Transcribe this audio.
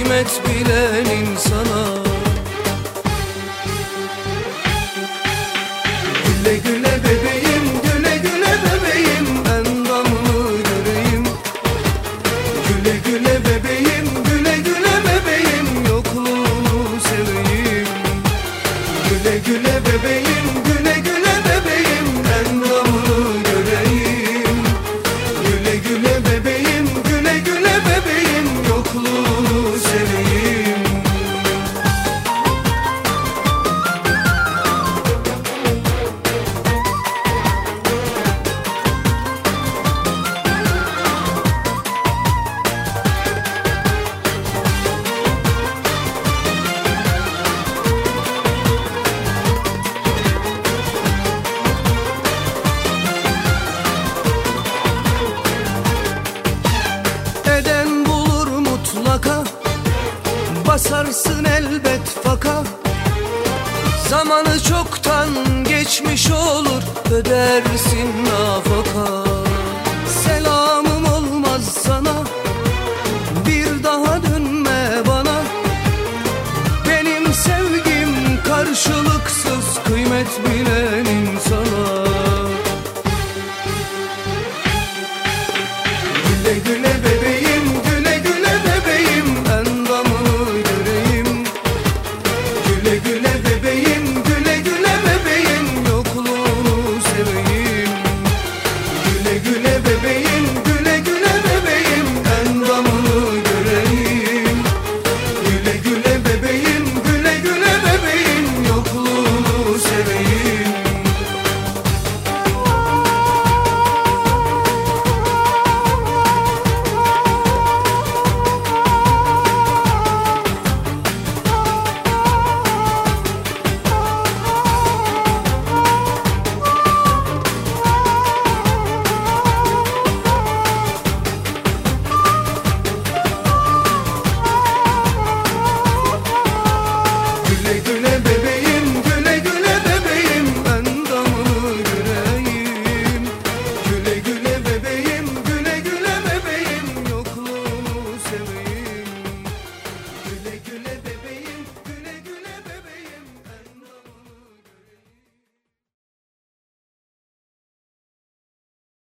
kıymet bilen insana. Güle güle bebeğim, güle güle bebeğim, endamını göreyim. Güle güle bebeğim, güle güle bebeğim, yokluğunu seveyim. Güle güle bebeğim, güle güle bebeğim, endamını göreyim. Güle güle bebeğim, güle güle bebeğim, yokluğunu seveyim. Eden bulur mutlaka, basarsın elbet faka. Zamanı çoktan geçmiş olur, ödersin nafaka. Selamım olmaz sana,